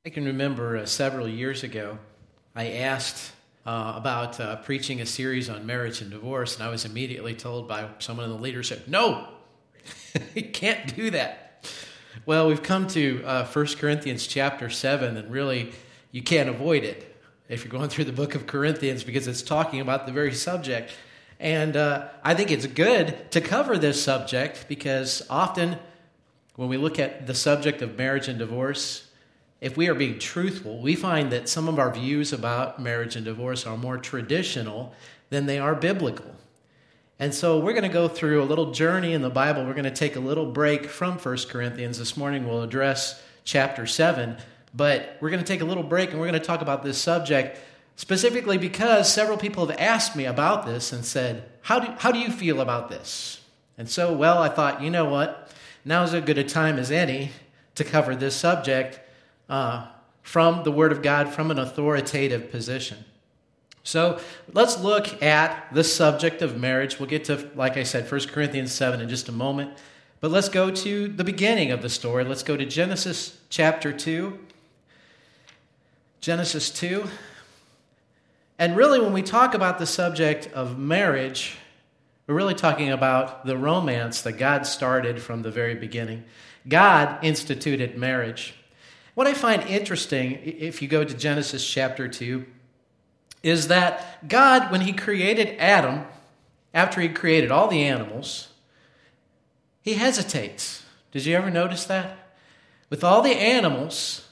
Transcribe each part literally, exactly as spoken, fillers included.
I can remember uh, several years ago, I asked uh, about uh, preaching a series on marriage and divorce, and I was immediately told by someone in the leadership, no, you can't do that. Well, we've come to uh, First Corinthians chapter seven, and really, you can't avoid it if you're going through the book of Corinthians because it's talking about the very subject. And uh, I think it's good to cover this subject because often when we look at the subject of marriage and divorce, if we are being truthful, we find that some of our views about marriage and divorce are more traditional than they are biblical. And so we're going to go through a little journey in the Bible. We're going to take a little break from First Corinthians. This morning we'll address chapter seven, but we're going to take a little break and we're going to talk about this subject specifically because several people have asked me about this and said, how do, how do you feel about this? And so, well, I thought, you know what? Now's as good a time as any to cover this subject Uh, from the Word of God, from an authoritative position. So let's look at the subject of marriage. We'll get to, like I said, First Corinthians seven in just a moment. But let's go to the beginning of the story. Let's go to Genesis chapter two. Genesis two. And really, when we talk about the subject of marriage, we're really talking about the romance that God started from the very beginning. God instituted marriage. What I find interesting, if you go to Genesis chapter two, is that God, when he created Adam, after he created all the animals, he hesitates. Did you ever notice that? With all the animals,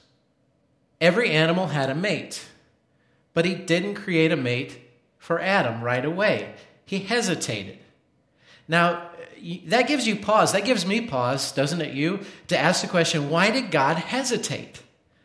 every animal had a mate, but he didn't create a mate for Adam right away. He hesitated. Now, that gives you pause. That gives me pause, doesn't it, you, to ask the question, why did God hesitate?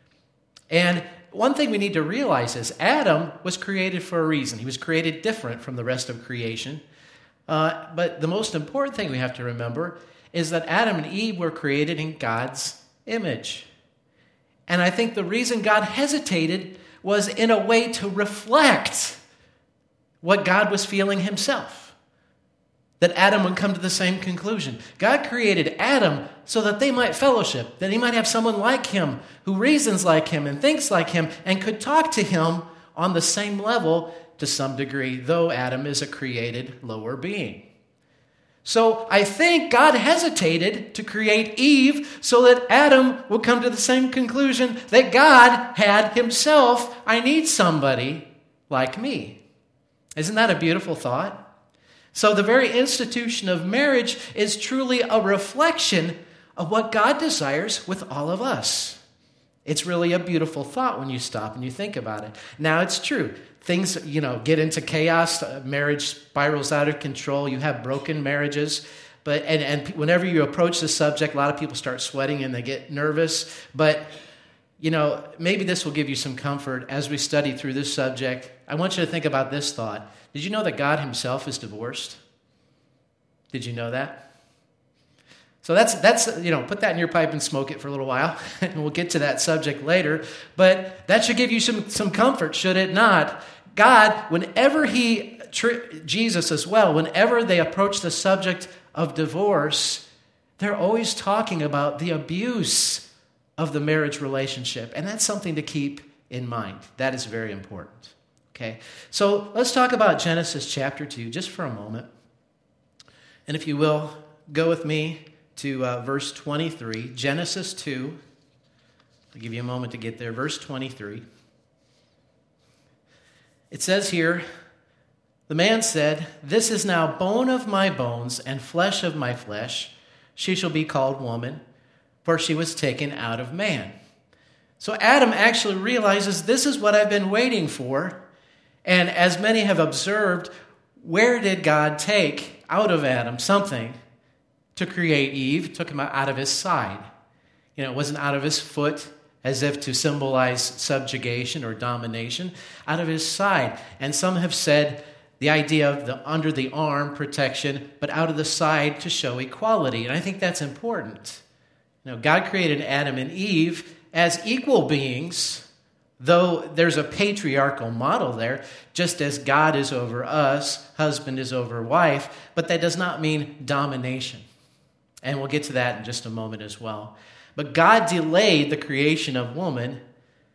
And one thing we need to realize is Adam was created for a reason. He was created different from the rest of creation. Uh, but the most important thing we have to remember is that Adam and Eve were created in God's image. And I think the reason God hesitated was in a way to reflect what God was feeling himself. That Adam would come to the same conclusion. God created Adam so that they might fellowship, that he might have someone like him who reasons like him and thinks like him and could talk to him on the same level to some degree, though Adam is a created lower being. So I think God hesitated to create Eve so that Adam would come to the same conclusion that God had himself. I need somebody like me. Isn't that a beautiful thought? So the very institution of marriage is truly a reflection of what God desires with all of us. It's really a beautiful thought when you stop and you think about it. Now, it's true. Things, you know, get into chaos. Marriage spirals out of control. You have broken marriages. But and, and whenever you approach the subject, a lot of people start sweating and they get nervous. But, you know, maybe this will give you some comfort as we study through this subject. I want you to think about this thought. Did you know that God himself is divorced? Did you know that? So that's, that's you know, put that in your pipe and smoke it for a little while, and we'll get to that subject later. But that should give you some, some comfort, should it not? God, whenever he, Jesus as well, whenever they approach the subject of divorce, they're always talking about the abuse of the marriage relationship. And that's something to keep in mind. That is very important. Okay, so let's talk about Genesis chapter two just for a moment. And if you will, go with me to uh, verse twenty-three, Genesis two. I'll give you a moment to get there. Verse twenty-three. It says here, the man said, "This is now bone of my bones and flesh of my flesh. She shall be called woman, for she was taken out of man." So Adam actually realizes this is what I've been waiting for. And as many have observed, where did God take out of Adam something to create Eve? Took him out of his side. You know, it wasn't out of his foot as if to symbolize subjugation or domination, out of his side. And some have said the idea of the under the arm protection, but out of the side to show equality. And I think that's important. You know, God created Adam and Eve as equal beings, though there's a patriarchal model there, just as God is over us, husband is over wife, but that does not mean domination. And we'll get to that in just a moment as well. But God delayed the creation of woman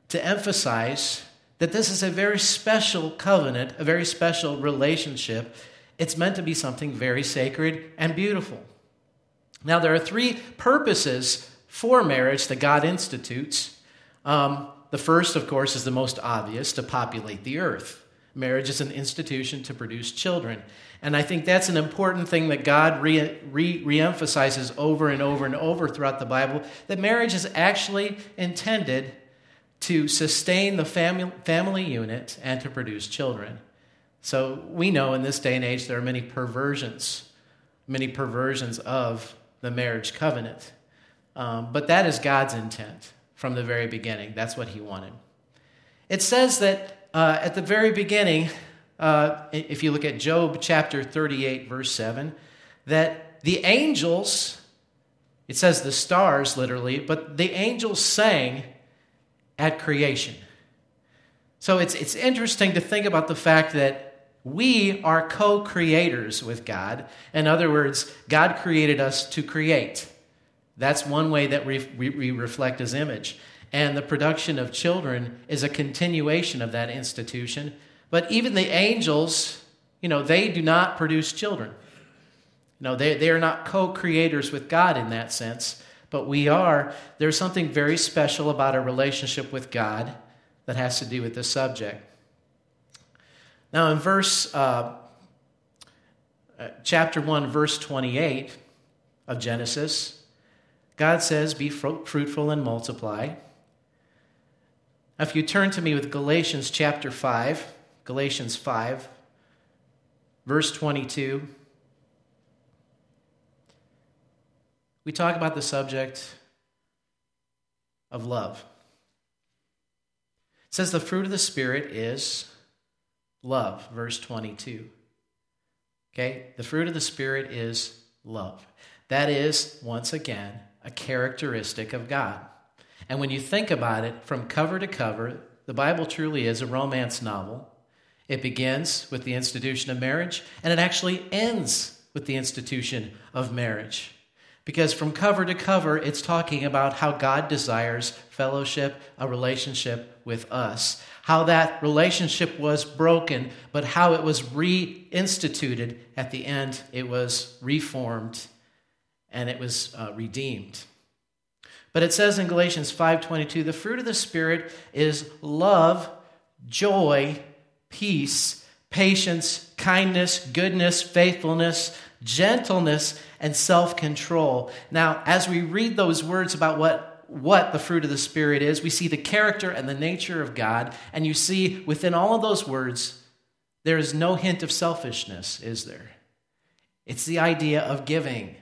to emphasize that this is a very special covenant, a very special relationship. It's meant to be something very sacred and beautiful. Now, there are three purposes for marriage that God institutes. Um, the first, of course, is the most obvious, to populate the earth. Marriage is an institution to produce children. And I think that's an important thing that God re, re, re-emphasizes over and over and over throughout the Bible, that marriage is actually intended to sustain the family, family unit and to produce children. So we know in this day and age there are many perversions, many perversions of the marriage covenant. Um, but that is God's intent from the very beginning. That's what he wanted. It says that uh, at the very beginning, uh, if you look at Job chapter thirty-eight, verse seven, that the angels, it says the stars literally, but the angels sang at creation. So it's it's interesting to think about the fact that we are co-creators with God. In other words, God created us to create. That's one way that we, we, we reflect his image. And the production of children is a continuation of that institution. But even the angels, you know, they do not produce children. You know, they, they are not co-creators with God in that sense. But we are. There's something very special about our relationship with God that has to do with this subject. Now, in verse uh, chapter one, verse twenty-eight of Genesis, God says, "Be fruitful and multiply." Now, if you turn to me with Galatians chapter five, Galatians five, verse twenty-two. We talk about the subject of love. It says the fruit of the Spirit is love, verse twenty-two. Okay, the fruit of the Spirit is love. That is, once again, a characteristic of God. And when you think about it, from cover to cover, the Bible truly is a romance novel. It begins with the institution of marriage, and it actually ends with the institution of marriage. Because from cover to cover, it's talking about how God desires fellowship, a relationship with us. How that relationship was broken, but how it was reinstituted at the end. It was reformed and it was uh, redeemed. But it says in Galatians five twenty-two, the fruit of the Spirit is love, joy, peace, patience, kindness, goodness, faithfulness, gentleness, and self-control. Now, as we read those words about what, what the fruit of the Spirit is, we see the character and the nature of God, and you see within all of those words, there is no hint of selfishness, is there? It's the idea of giving,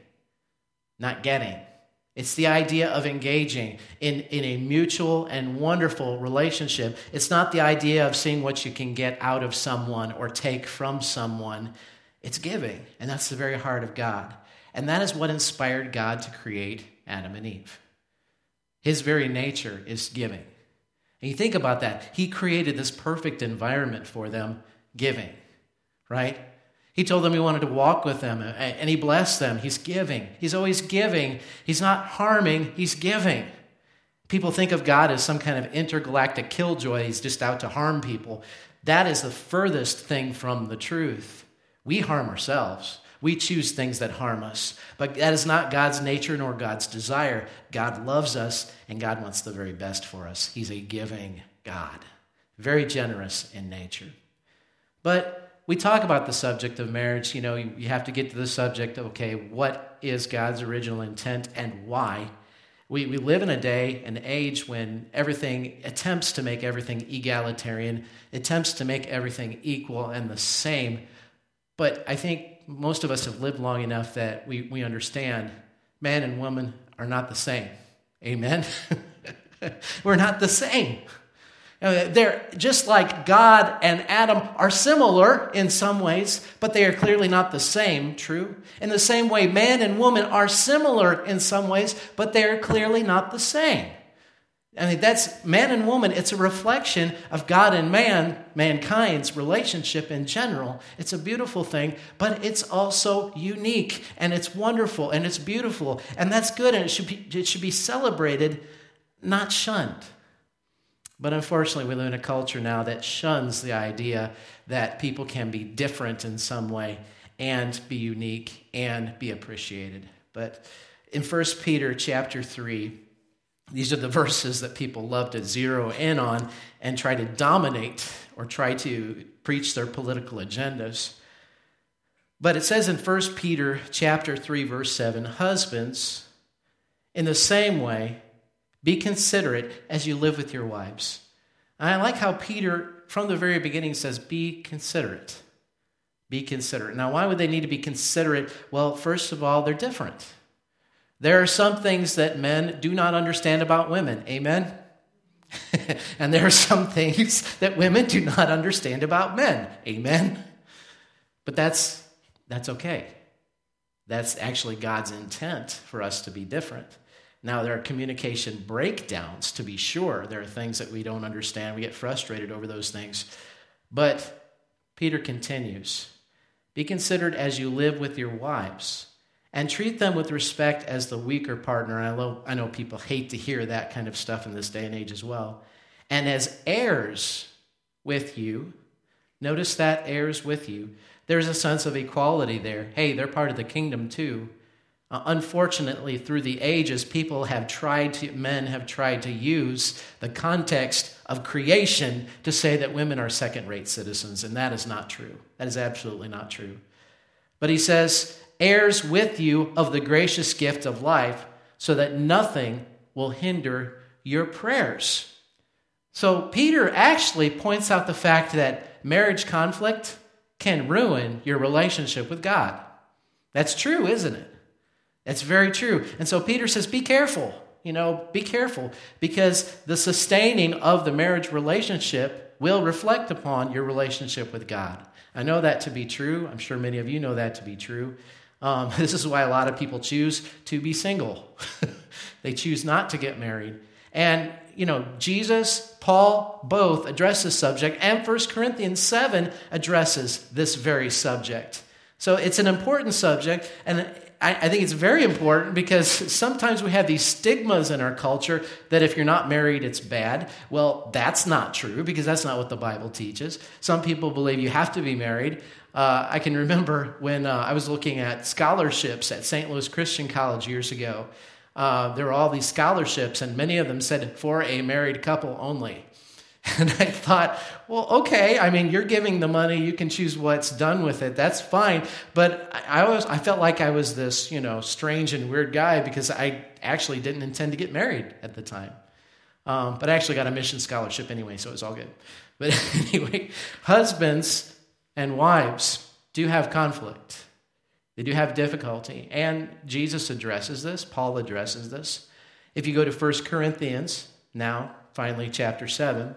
not getting. It's the idea of engaging in, in a mutual and wonderful relationship. It's not the idea of seeing what you can get out of someone or take from someone. It's giving, and that's the very heart of God. And that is what inspired God to create Adam and Eve. His very nature is giving. And you think about that. He created this perfect environment for them, giving, right? He told them he wanted to walk with them, and he blessed them. He's giving. He's always giving. He's not harming. He's giving. People think of God as some kind of intergalactic killjoy. He's just out to harm people. That is the furthest thing from the truth. We harm ourselves. We choose things that harm us. But that is not God's nature nor God's desire. God loves us, and God wants the very best for us. He's a giving God, very generous in nature. But we talk about the subject of marriage. You know, you, you have to get to the subject of, okay, what is God's original intent and why? We, we live in a day, an age when everything attempts to make everything egalitarian, attempts to make everything equal and the same. But I think most of us have lived long enough that we, we understand man and woman are not the same. Amen? We're not the same. They're just like God and Adam are similar in some ways, but they are clearly not the same, true? In the same way, man and woman are similar in some ways, but they are clearly not the same. I mean, that's man and woman. It's a reflection of God and man, mankind's relationship in general. It's a beautiful thing, but it's also unique, and it's wonderful, and it's beautiful, and that's good, and it should be, it should be celebrated, not shunned. But unfortunately, we live in a culture now that shuns the idea that people can be different in some way and be unique and be appreciated. But in First Peter chapter three, these are the verses that people love to zero in on and try to dominate or try to preach their political agendas. But it says in First Peter chapter three, verse seven, husbands, in the same way, be considerate as you live with your wives. And I like how Peter, from the very beginning, says, be considerate. Be considerate. Now, why would they need to be considerate? Well, first of all, they're different. There are some things that men do not understand about women. Amen? And there are some things that women do not understand about men. Amen? But that's that's okay. That's actually God's intent for us to be different. Now, there are communication breakdowns, to be sure. There are things that we don't understand. We get frustrated over those things. But Peter continues, be considered as you live with your wives, and treat them with respect as the weaker partner. I know, I know people hate to hear that kind of stuff in this day and age as well. And as heirs with you, notice that heirs with you, there's a sense of equality there. Hey, they're part of the kingdom too. Uh, unfortunately, through the ages, people have tried to, men have tried to use the context of creation to say that women are second-rate citizens, and that is not true. That is absolutely not true. But he says, heirs with you of the gracious gift of life, so that nothing will hinder your prayers. So Peter actually points out the fact that marriage conflict can ruin your relationship with God. That's true, isn't it? That's very true. And so Peter says, be careful, you know, be careful, because the sustaining of the marriage relationship will reflect upon your relationship with God. I know that to be true. I'm sure many of you know that to be true. Um, this is why a lot of people choose to be single. They choose not to get married. And, you know, Jesus, Paul, both address this subject, and First Corinthians seven addresses this very subject. So it's an important subject, and I think it's very important because sometimes we have these stigmas in our culture that if you're not married, it's bad. Well, that's not true because that's not what the Bible teaches. Some people believe you have to be married. Uh, I can remember when uh, I was looking at scholarships at Saint Louis Christian College years ago. Uh, there were all these scholarships, and many of them said for a married couple only. And I thought, well, okay, I mean, you're giving the money, you can choose what's done with it, that's fine. But I always, I felt like I was this, you know, strange and weird guy because I actually didn't intend to get married at the time. Um, but I actually got a mission scholarship anyway, so it was all good. But anyway, husbands and wives do have conflict. They do have difficulty. And Jesus addresses this, Paul addresses this. If you go to First Corinthians, now, finally, chapter seven,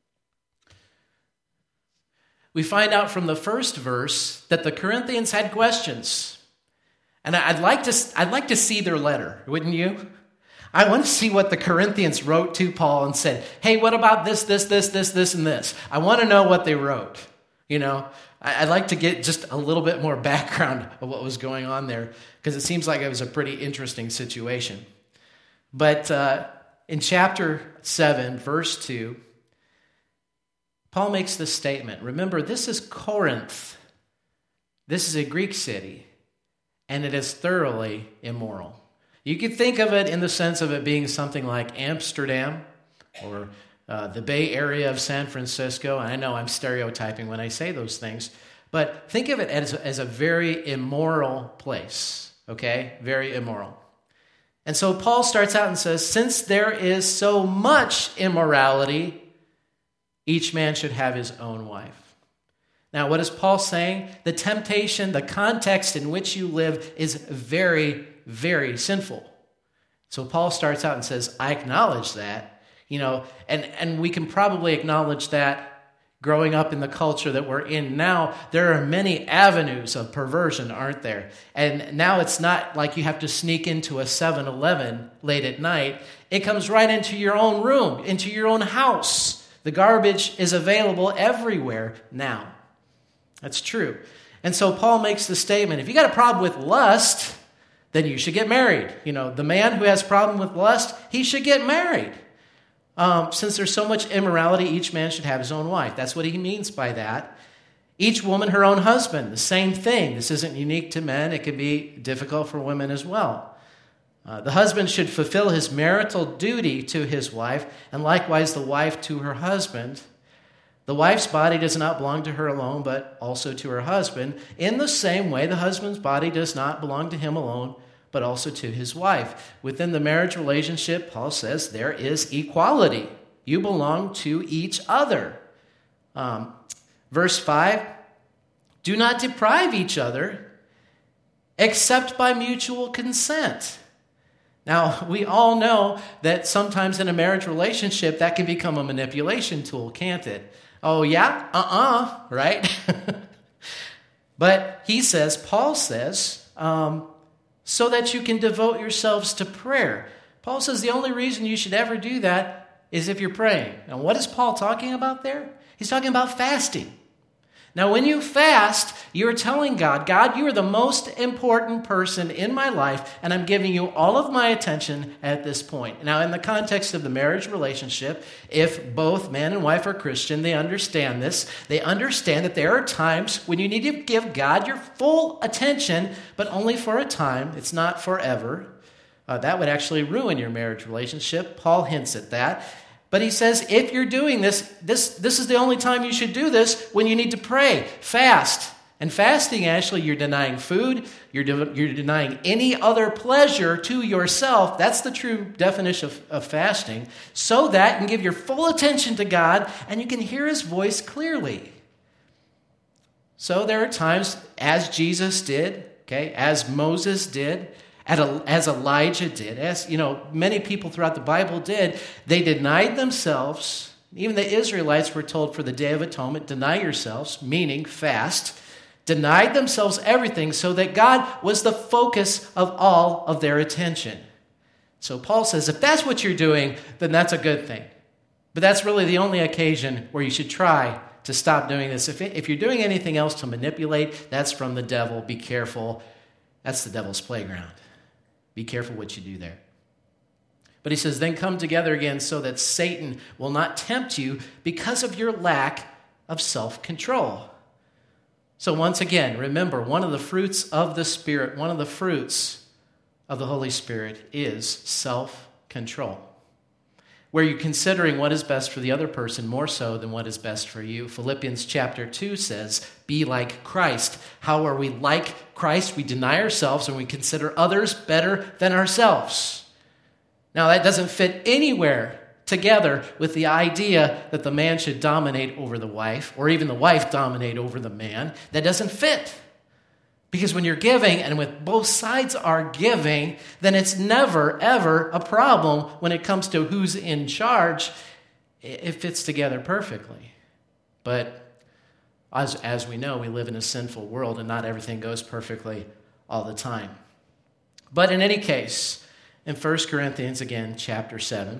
we find out from the first verse that the Corinthians had questions. And I'd like to, I'd like to see their letter, wouldn't you? I want to see what the Corinthians wrote to Paul and said, hey, what about this, this, this, this, this, and this? I want to know what they wrote. You know, I'd like to get just a little bit more background of what was going on there because it seems like it was a pretty interesting situation. But uh, in chapter seven, verse two, Paul makes this statement. Remember, this is Corinth. This is a Greek city, and it is thoroughly immoral. You could think of it in the sense of it being something like Amsterdam or uh, the Bay Area of San Francisco. And I know I'm stereotyping when I say those things, but think of it as, as a very immoral place, okay? Very immoral. And so Paul starts out and says, since there is so much immorality, each man should have his own wife. Now, what is Paul saying? The temptation, the context in which you live is very, very sinful. So Paul starts out and says, I acknowledge that, you know, and, and we can probably acknowledge that growing up in the culture that we're in now. There are many avenues of perversion, aren't there? And now it's not like you have to sneak into a seven eleven late at night. It comes right into your own room, into your own house. The garbage is available everywhere now. That's true. And so Paul makes the statement, if you got a problem with lust, then you should get married. You know, the man who has a problem with lust, he should get married. um, since there's so much immorality, each man should have his own wife. That's what he means by that. Each woman her own husband, the same thing. This isn't unique to men. It can be difficult for women as well. Uh, the husband should fulfill his marital duty to his wife, and likewise the wife to her husband. The wife's body does not belong to her alone, but also to her husband. In the same way, the husband's body does not belong to him alone, but also to his wife. Within the marriage relationship, Paul says there is equality. You belong to each other. Um, verse five, do not deprive each other except by mutual consent. Now, we all know that sometimes in a marriage relationship, that can become a manipulation tool, can't it? Oh, yeah? Uh-uh, right? But he says, Paul says, um, so that you can devote yourselves to prayer. Paul says the only reason you should ever do that is if you're praying. Now, what is Paul talking about there? He's talking about fasting. Now, when you fast, you're telling God, God, you are the most important person in my life, and I'm giving you all of my attention at this point. Now, in the context of the marriage relationship, if both man and wife are Christian, they understand this. They understand that there are times when you need to give God your full attention, but only for a time. It's not forever. Uh, that would actually ruin your marriage relationship. Paul hints at that. But he says, if you're doing this, this, this is the only time you should do this, when you need to pray, fast. And fasting, actually, you're denying food, you're, de- you're denying any other pleasure to yourself. That's the true definition of, of fasting, so that you can give your full attention to God and you can hear his voice clearly. So there are times, as Jesus did, okay, as Moses did, as Elijah did, as you know, many people throughout the Bible did, they denied themselves. Even the Israelites were told for the Day of Atonement, deny yourselves, meaning fast, denied themselves everything so that God was the focus of all of their attention. So Paul says, if that's what you're doing, then that's a good thing. But that's really the only occasion where you should try to stop doing this. If, if you're doing anything else to manipulate, that's from the devil. Be careful. That's the devil's playground. Be careful what you do there. But he says, then come together again so that Satan will not tempt you because of your lack of self-control. So once again, remember, one of the fruits of the Spirit, one of the fruits of the Holy Spirit is self-control, where you're considering what is best for the other person more so than what is best for you. Philippians chapter two says, be like Christ. How are we like Christ? We deny ourselves and we consider others better than ourselves. Now, that doesn't fit anywhere together with the idea that the man should dominate over the wife, or even the wife dominate over the man. That doesn't fit. Because when you're giving, and when both sides are giving, then it's never, ever a problem when it comes to who's in charge. It fits together perfectly. But as, as we know, we live in a sinful world, and not everything goes perfectly all the time. But in any case, in First Corinthians, again, chapter seven,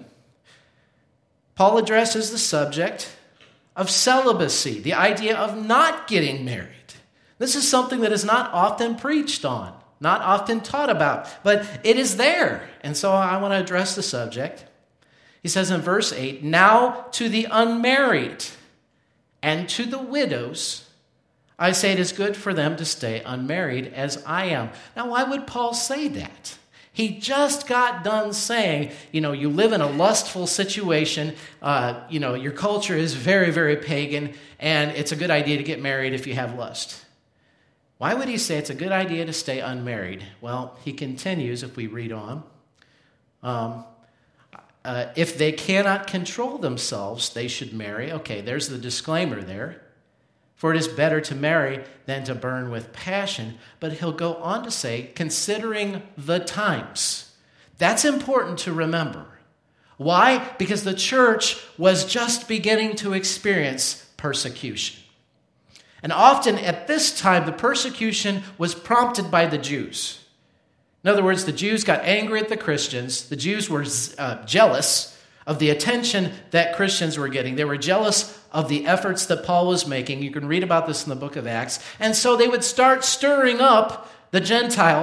Paul addresses the subject of celibacy, the idea of not getting married. This is something that is not often preached on, not often taught about, but it is there. And so I want to address the subject. He says in verse eight, now to the unmarried and to the widows, I say it is good for them to stay unmarried as I am. Now, why would Paul say that? He just got done saying, you know, you live in a lustful situation, uh, you know, your culture is very, very pagan, and it's a good idea to get married if you have lust. Why would he say it's a good idea to stay unmarried? Well, he continues, if we read on, um, uh, if they cannot control themselves, they should marry. Okay, there's the disclaimer there. For it is better to marry than to burn with passion. But he'll go on to say, considering the times. That's important to remember. Why? Because the church was just beginning to experience persecution. And often at this time, the persecution was prompted by the Jews. In other words, the Jews got angry at the Christians. The Jews were uh, jealous of the attention that Christians were getting. They were jealous of the efforts that Paul was making. You can read about this in the book of Acts. And so they would start stirring up the Gentiles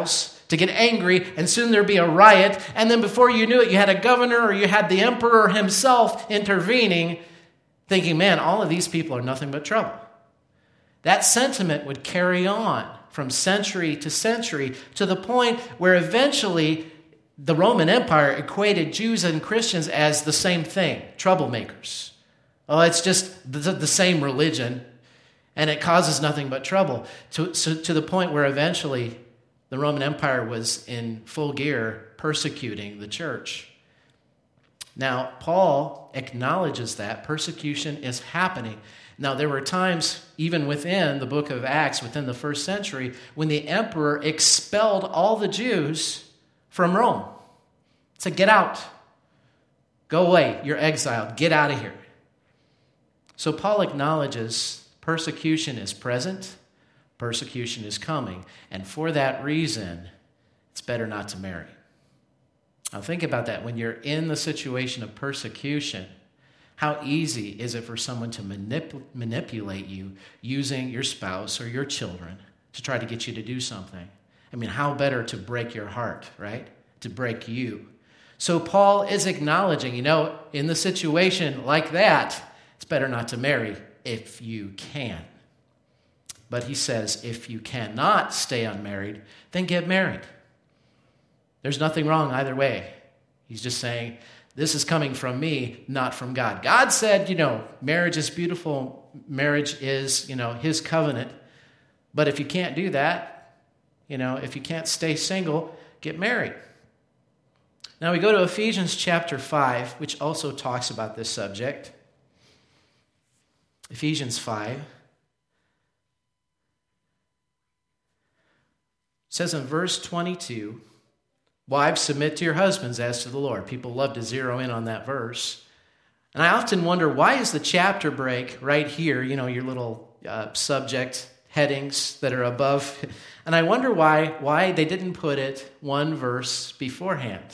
to get angry, and soon there'd be a riot, and then before you knew it, you had a governor or you had the emperor himself intervening, thinking, man, all of these people are nothing but trouble. That sentiment would carry on from century to century to the point where eventually the Roman Empire equated Jews and Christians as the same thing, troublemakers. Oh, it's just the, the same religion, and it causes nothing but trouble, to, so, to the point where eventually the Roman Empire was in full gear persecuting the church. Now, Paul acknowledges that persecution is happening. Now, there were times, even within the book of Acts, within the first century, when the emperor expelled all the Jews from Rome. Said, get out. Go away. You're exiled. Get out of here. So Paul acknowledges persecution is present, persecution is coming, and for that reason, it's better not to marry. Now think about that. When you're in the situation of persecution, how easy is it for someone to manip- manipulate you using your spouse or your children to try to get you to do something? I mean, how better to break your heart, right? To break you. So Paul is acknowledging, you know, in the situation like that, it's better not to marry if you can. But he says, if you cannot stay unmarried, then get married. There's nothing wrong either way. He's just saying, this is coming from me, not from God. God said, you know, marriage is beautiful. Marriage is, you know, his covenant. But if you can't do that, you know, if you can't stay single, get married. Now we go to Ephesians chapter five, which also talks about this subject. Ephesians five. It says in verse twenty-two, wives, submit to your husbands as to the Lord. People love to zero in on that verse. And I often wonder, why is the chapter break right here, you know, your little uh, subject headings that are above? And I wonder why, why they didn't put it one verse beforehand.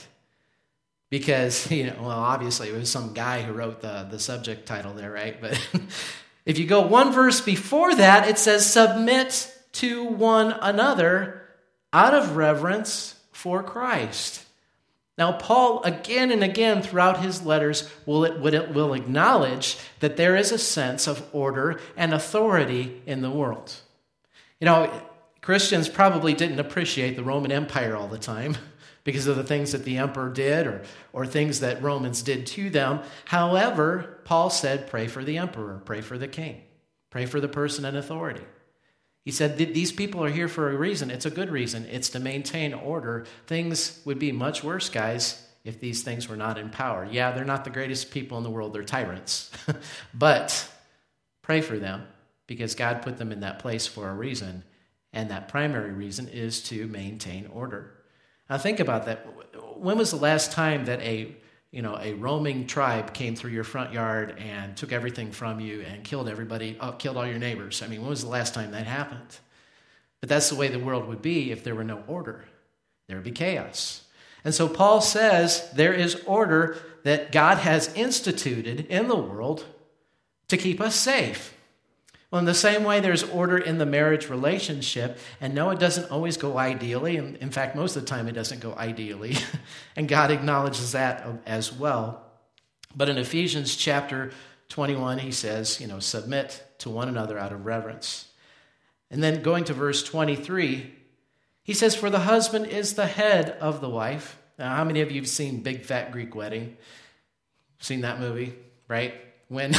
Because, you know, well, obviously it was some guy who wrote the, the subject title there, right? But if you go one verse before that, it says, submit to one another out of reverence for Christ. Now, Paul, again and again throughout his letters, will, it, will, it, will acknowledge that there is a sense of order and authority in the world. You know, Christians probably didn't appreciate the Roman Empire all the time because of the things that the emperor did or, or things that Romans did to them. However, Paul said, pray for the emperor, pray for the king, pray for the person in authority. He said, these people are here for a reason. It's a good reason. It's to maintain order. Things would be much worse, guys, if these things were not in power. Yeah, they're not the greatest people in the world. They're tyrants. But pray for them because God put them in that place for a reason. And that primary reason is to maintain order. Now think about that. When was the last time that a you know a roaming tribe came through your front yard and took everything from you and killed everybody, uh, killed all your neighbors? I mean, when was the last time that happened? But that's the way the world would be if there were no order. There would be chaos. And so Paul says there is order that God has instituted in the world to keep us safe. Well, in the same way, there's order in the marriage relationship. And no, it doesn't always go ideally. And in fact, most of the time, it doesn't go ideally. And God acknowledges that as well. But in Ephesians chapter twenty-one, he says, you know, submit to one another out of reverence. And then going to verse twenty-three, he says, for the husband is the head of the wife. Now, how many of you have seen Big Fat Greek Wedding? Seen that movie, right? When...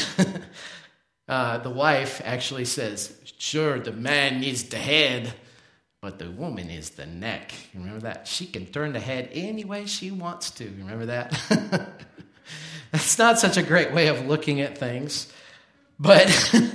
Uh, the wife actually says, sure, the man needs the head, but the woman is the neck. You remember that? She can turn the head any way she wants to. You remember that? That's not such a great way of looking at things, but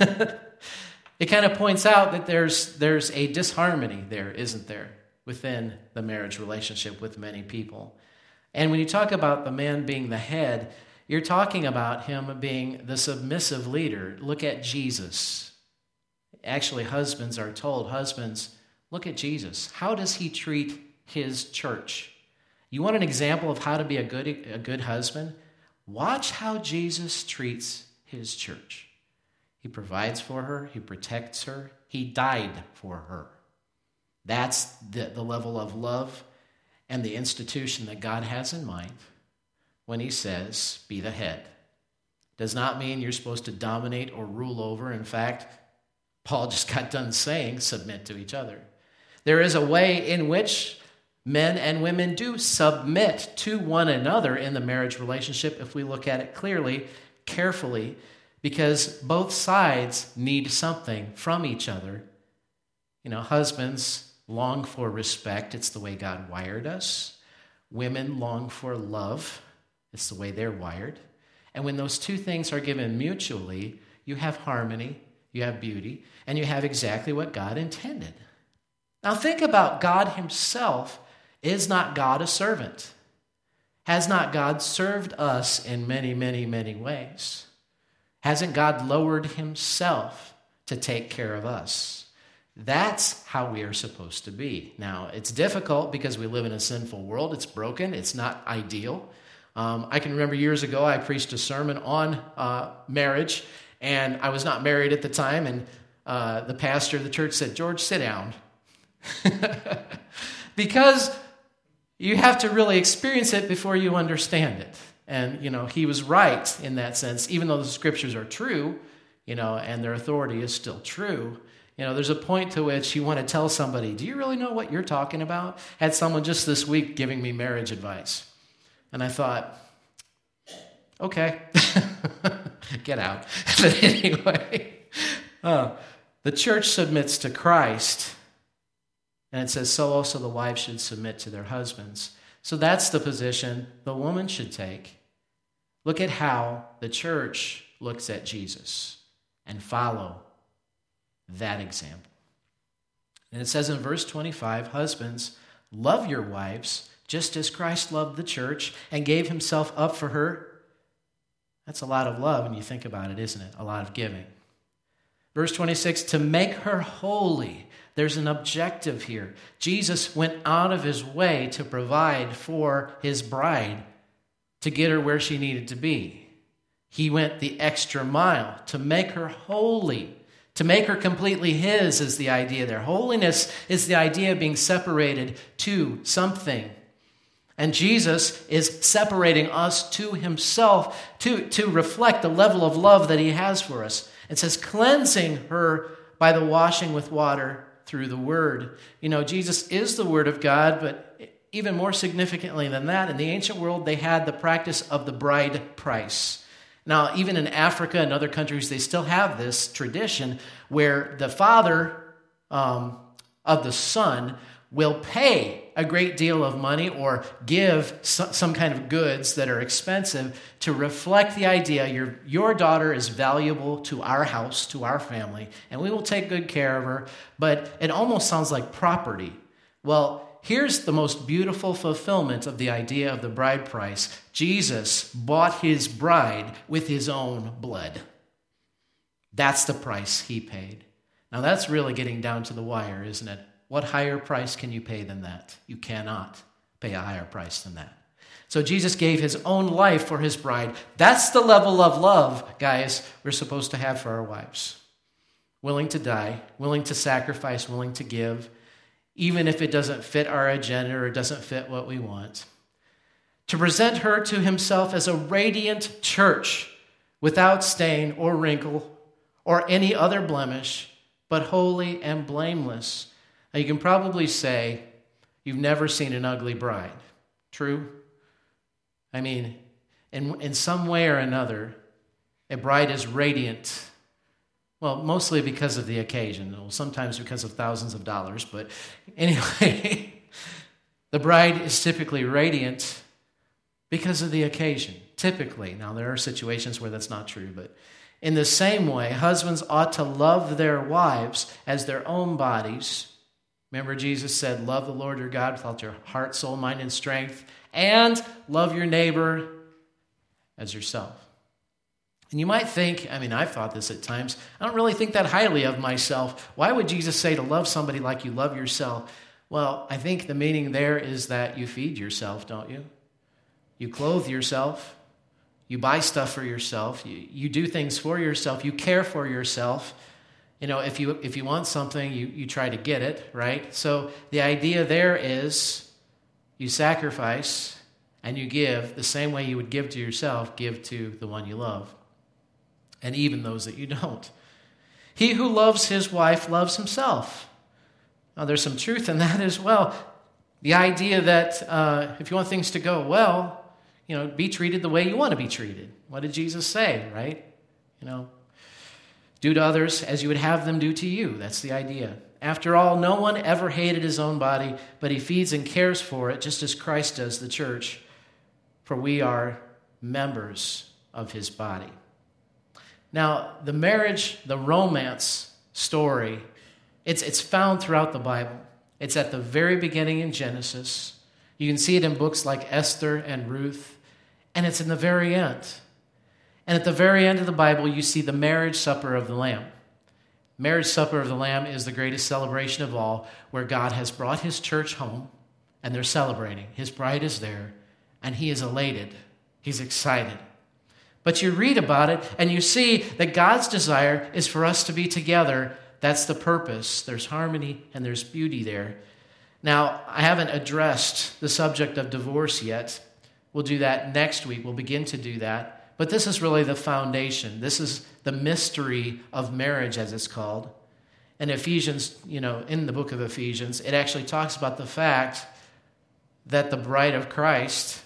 it kind of points out that there's there's a disharmony there, isn't there, within the marriage relationship with many people. And when you talk about the man being the head, you're talking about him being the submissive leader. Look at Jesus. Actually, husbands are told, husbands, look at Jesus. How does he treat his church? You want an example of how to be a good, a good husband? Watch how Jesus treats his church. He provides for her. He protects her. He died for her. That's the, the level of love and the institution that God has in mind when he says, be the head. Does not mean you're supposed to dominate or rule over. In fact, Paul just got done saying, submit to each other. There is a way in which men and women do submit to one another in the marriage relationship if we look at it clearly, carefully, because both sides need something from each other. You know, husbands long for respect. It's the way God wired us. Women long for love. It's the way they're wired. And when those two things are given mutually, you have harmony, you have beauty, and you have exactly what God intended. Now think about God himself. Is not God a servant? Has not God served us in many, many, many ways? Hasn't God lowered himself to take care of us? That's how we are supposed to be. Now, it's difficult because we live in a sinful world. It's broken. It's not ideal. Um, I can remember years ago I preached a sermon on uh, marriage, and I was not married at the time, and uh, the pastor of the church said, George, sit down. Because you have to really experience it before you understand it. And, you know, he was right in that sense, even though the scriptures are true, you know, and their authority is still true. You know, there's a point to which you want to tell somebody, do you really know what you're talking about? Had someone just this week giving me marriage advice. And I thought, okay, get out. But anyway, uh, the church submits to Christ. And it says, so also the wives should submit to their husbands. So that's the position the woman should take. Look at how the church looks at Jesus and follow that example. And it says in verse twenty-five, husbands, love your wives just as Christ loved the church and gave himself up for her. That's a lot of love when you think about it, isn't it? A lot of giving. Verse twenty-six, to make her holy. There's an objective here. Jesus went out of his way to provide for his bride to get her where she needed to be. He went the extra mile to make her holy. To make her completely his is the idea there. Holiness is the idea of being separated to something. And Jesus is separating us to himself to, to reflect the level of love that he has for us. It says cleansing her by the washing with water through the word. You know, Jesus is the word of God, but even more significantly than that, in the ancient world, they had the practice of the bride price. Now, even in Africa and other countries, they still have this tradition where the father um, of the son will pay a great deal of money or give some kind of goods that are expensive to reflect the idea your, your daughter is valuable to our house, to our family, and we will take good care of her, but it almost sounds like property. Well, here's the most beautiful fulfillment of the idea of the bride price. Jesus bought his bride with his own blood. That's the price he paid. Now that's really getting down to the wire, isn't it? What higher price can you pay than that? You cannot pay a higher price than that. So Jesus gave his own life for his bride. That's the level of love, guys, we're supposed to have for our wives. Willing to die, willing to sacrifice, willing to give, even if it doesn't fit our agenda or it doesn't fit what we want. To present her to himself as a radiant church without stain or wrinkle or any other blemish, but holy and blameless. Now, you can probably say you've never seen an ugly bride. True? I mean, in, in some way or another, a bride is radiant. Well, mostly because of the occasion. Well, sometimes because of thousands of dollars. But anyway, the bride is typically radiant because of the occasion. Typically. Now, there are situations where that's not true, but in the same way, husbands ought to love their wives as their own bodies. Remember, Jesus said, love the Lord your God with all your heart, soul, mind, and strength, and love your neighbor as yourself. And you might think, I mean, I've thought this at times, I don't really think that highly of myself. Why would Jesus say to love somebody like you love yourself? Well, I think the meaning there is that you feed yourself, don't you? You clothe yourself. You buy stuff for yourself. You, you do things for yourself. You care for yourself. You know, if you if you want something, you, you try to get it, right? So the idea there is you sacrifice and you give the same way you would give to yourself, give to the one you love, and even those that you don't. He who loves his wife loves himself. Now, there's some truth in that as well. The idea that uh, if you want things to go well, you know, be treated the way you want to be treated. What did Jesus say, right? You know, do to others as you would have them do to you. That's the idea. After all, no one ever hated his own body, but he feeds and cares for it, just as Christ does the church, for we are members of his body. Now, the marriage, the romance story, it's, it's found throughout the Bible. It's at the very beginning in Genesis. You can see it in books like Esther and Ruth, and it's in the very end. And at the very end of the Bible, you see the marriage supper of the Lamb. Marriage supper of the Lamb is the greatest celebration of all, where God has brought his church home, and they're celebrating. His bride is there, and he is elated. He's excited. But you read about it, and you see that God's desire is for us to be together. That's the purpose. There's harmony, and there's beauty there. Now, I haven't addressed the subject of divorce yet. We'll do that next week. We'll begin to do that. But this is really the foundation. This is the mystery of marriage, as it's called. And Ephesians, you know, in the book of Ephesians, it actually talks about the fact that the bride of Christ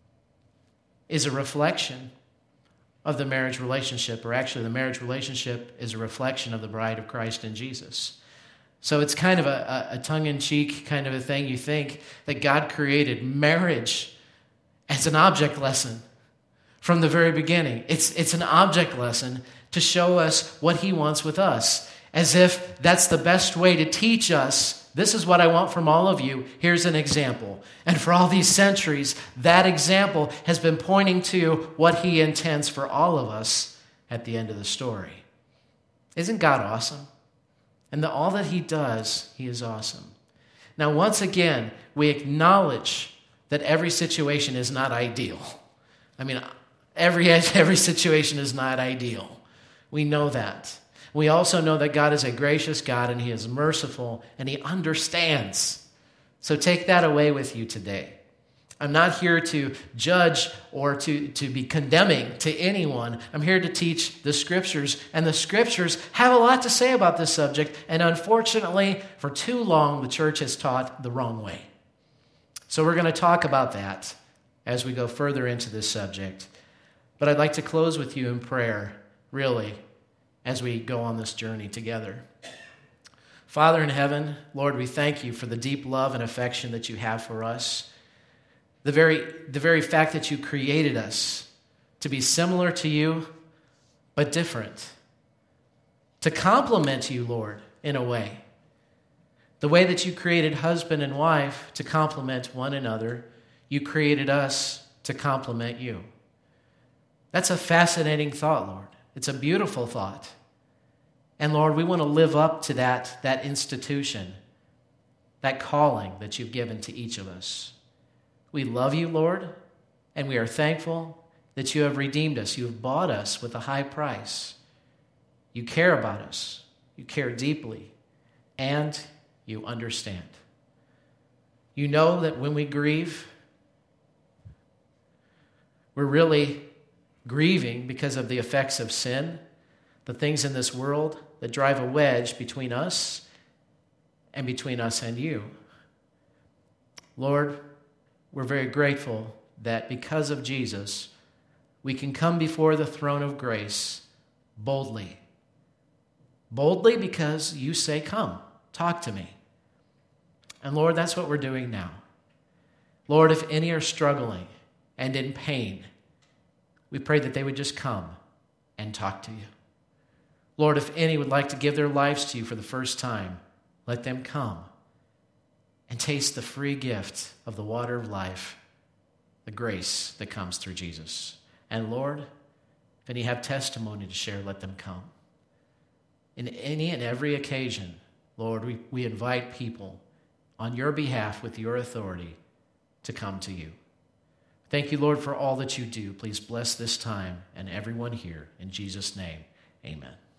is a reflection of the marriage relationship, or actually the marriage relationship is a reflection of the bride of Christ in Jesus. So it's kind of a, a, a tongue-in-cheek kind of a thing. You think that God created marriage as an object lesson from the very beginning. It's, it's an object lesson to show us what he wants with us, as if that's the best way to teach us, this is what I want from all of you. Here's an example. And for all these centuries, that example has been pointing to what he intends for all of us at the end of the story. Isn't God awesome? And the, all that he does, he is awesome. Now, once again, we acknowledge that every situation is not ideal. I mean, every, every situation is not ideal. We know that. We also know that God is a gracious God, and he is merciful, and he understands. So take that away with you today. I'm not here to judge or to, to be condemning to anyone. I'm here to teach the Scriptures, and the Scriptures have a lot to say about this subject, and unfortunately, for too long, the church has taught the wrong way. So we're going to talk about that as we go further into this subject. But I'd like to close with you in prayer, really, as we go on this journey together. Father in heaven, Lord, we thank you for the deep love and affection that you have for us. The very, the very fact that you created us to be similar to you, but different. To complement you, Lord, in a way. The way that you created husband and wife to complement one another, you created us to complement you. That's a fascinating thought, Lord. It's a beautiful thought. And Lord, we want to live up to that, that institution, that calling that you've given to each of us. We love you, Lord, and we are thankful that you have redeemed us. You have bought us with a high price. You care about us. You care deeply, and you understand. You know that when we grieve, we're really grieving because of the effects of sin, the things in this world that drive a wedge between us and between us and you. Lord, we're very grateful that because of Jesus, we can come before the throne of grace boldly. Boldly because you say, come, talk to me. And Lord, that's what we're doing now. Lord, if any are struggling and in pain, we pray that they would just come and talk to you. Lord, if any would like to give their lives to you for the first time, let them come and taste the free gift of the water of life, the grace that comes through Jesus. And Lord, if any have testimony to share, let them come. In any and every occasion, Lord, we, we invite people on your behalf with your authority to come to you. Thank you, Lord, for all that you do. Please bless this time and everyone here. In Jesus' name, amen.